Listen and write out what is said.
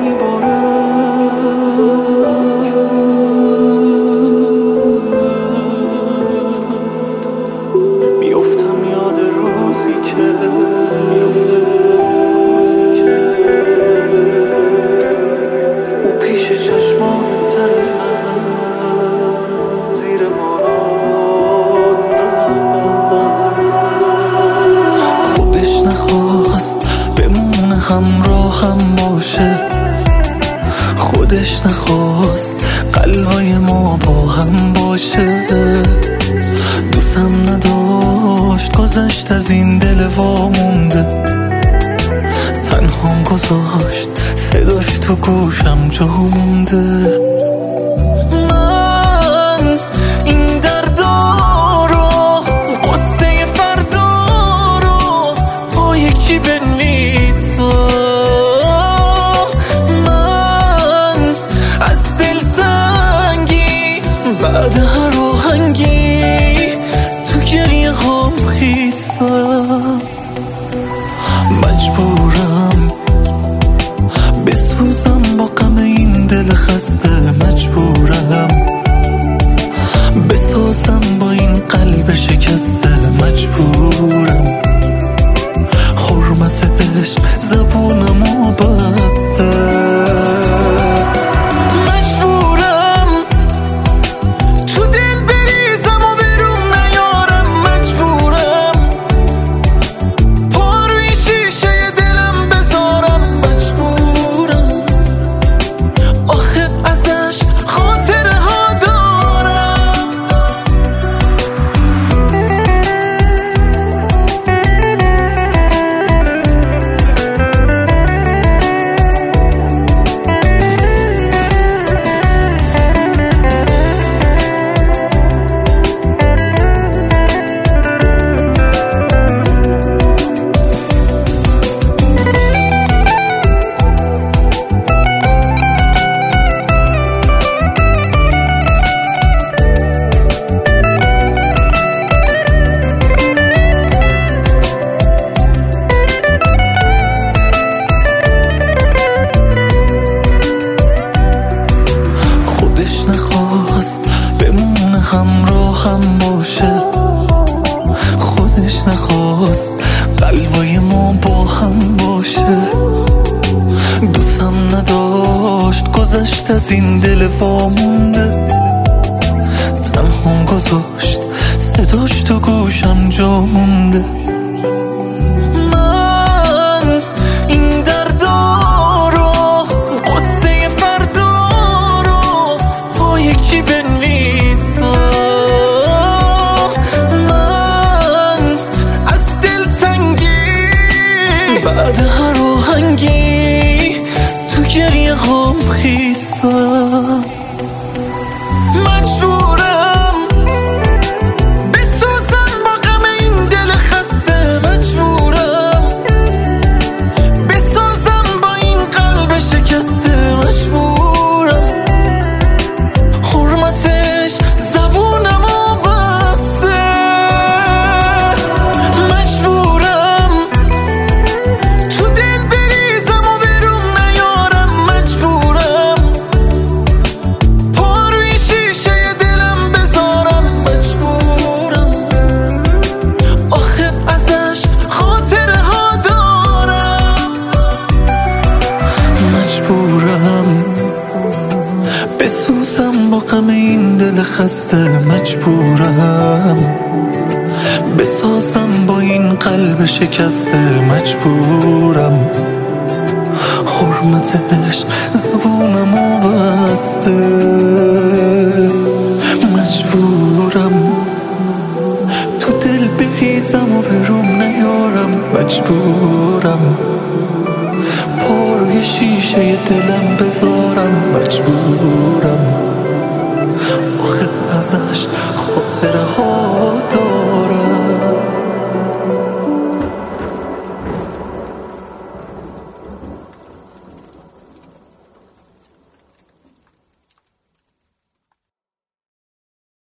همراهم باشه، خودش نخواست قلبای ما با هم باشه. دوستم نداشت گذشت از این دل وامونده، تنهام گذاشت صداش تو گوشم جا مونده. بعد هر آهنگی تو گریه هام خیسم، مجبورم بسوزم با غم این دل خسته، مجبورم بسازم با این قلب شکسته، مجبورم حرمت عشق زبونمو بسته. همراهم باشه، خودش نخواست قلبای ما با هم باشه. دوستم نداشت گذشت از این دل وامونده، تنهام گذاشت صداش تو گوشم جا مونده. بعد هر آهنگی تو گریه هام خیسم، مجبورم بسوزم با غم این دل خسته، مجبورم بسازم با این قلب شکسته، مجبورم حرمتش زبونمو بسته. بسوزم با غم این دل خسته، مجبورم بسازم با این قلب شکسته، مجبورم حرمت عشق زبونمو بسته. مجبورم تو دل بریزم و به روم نیارم، مجبورم پا روی شیشه دلم بذارم، مجبورم آخه ازش خاطره ها